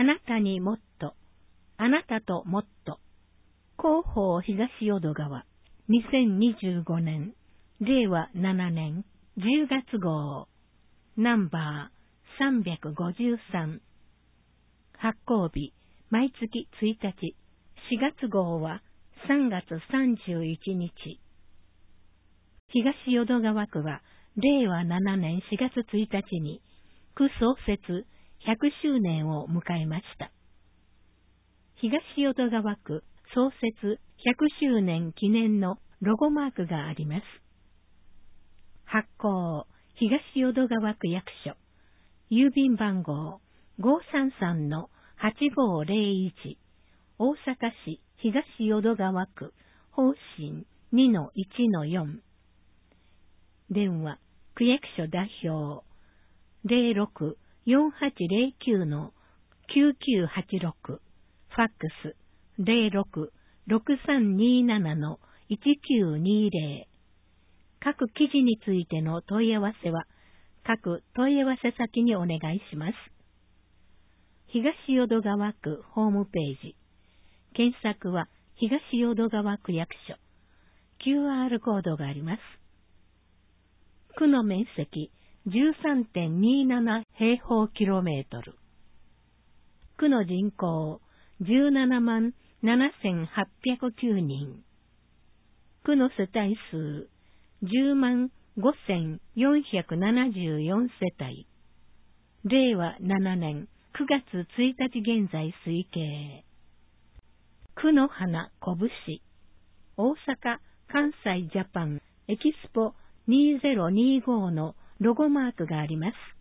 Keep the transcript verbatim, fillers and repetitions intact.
なたにもっと、あなたともっと。広報東淀川、にせんにじゅうごねん、れいわななねんじゅうがつごう、ナンバーさんびゃくごじゅうさん。発行日、毎月ついたち、しがつごうはさんがつさんじゅういちにち。東淀川区は、れいわななねんしがつついたちに、区創設ひゃくしゅうねんを迎えました。東淀川区創設ひゃくしゅうねん記念のロゴマークがあります。発行、東淀川区役所、郵便番号 ごーさんさんのはちごーぜろいち、大阪市東淀川区方針 にのいちのよん。電話、区役所代表 ゼロろく よんはちゼロきゅう のきゅうきゅうはちろく、ファックス ゼロろく ろくさんになな のいちきゅうにぜろ。各記事についての問い合わせは、各問い合わせ先にお願いします。東淀川区ホームページ。検索は東淀川区役所。キューアール コードがあります。区の面積 じゅうさんてんになな 平方キロメートル。区の人口じゅうななまんななせんはっぴゃくきゅうにん。区の世帯数じゅうまんごせんよんひゃくななじゅうよんせたい。れいわななねんくがつついたち現在推計。区の花拳。大阪・関西ジャパンエキスポにせんにじゅうごのロゴマークがあります。